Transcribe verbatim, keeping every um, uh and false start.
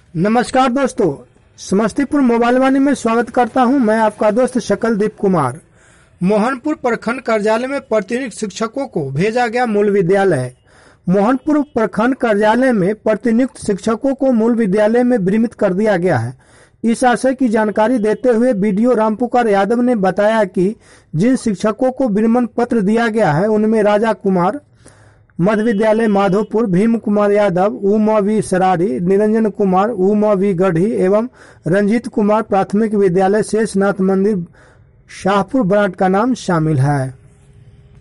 नमस्कार दोस्तों, समस्तीपुर मोबाइल वाणी में स्वागत करता हूं। मैं आपका दोस्त शकलदीप कुमार। मोहनपुर प्रखंड कार्यालय में प्रतिनियुक्त शिक्षकों को भेजा गया मूल विद्यालय। मोहनपुर प्रखंड कार्यालय में प्रतिनियुक्त शिक्षकों को मूल विद्यालय में विनियमित कर दिया गया है। इस आशय की जानकारी देते हुए बीडीओ रामपुकार यादव ने बताया कि जिन शिक्षकों को विनिमय पत्र दिया गया है उनमें राजा कुमार मध्य विद्यालय माधोपुर, भीम कुमार यादव उमा वी सरारी, निरंजन कुमार उमा वी गढ़ी एवं रंजीत कुमार प्राथमिक विद्यालय शेषनाथ मंदिर शाहपुर बराट का नाम शामिल है।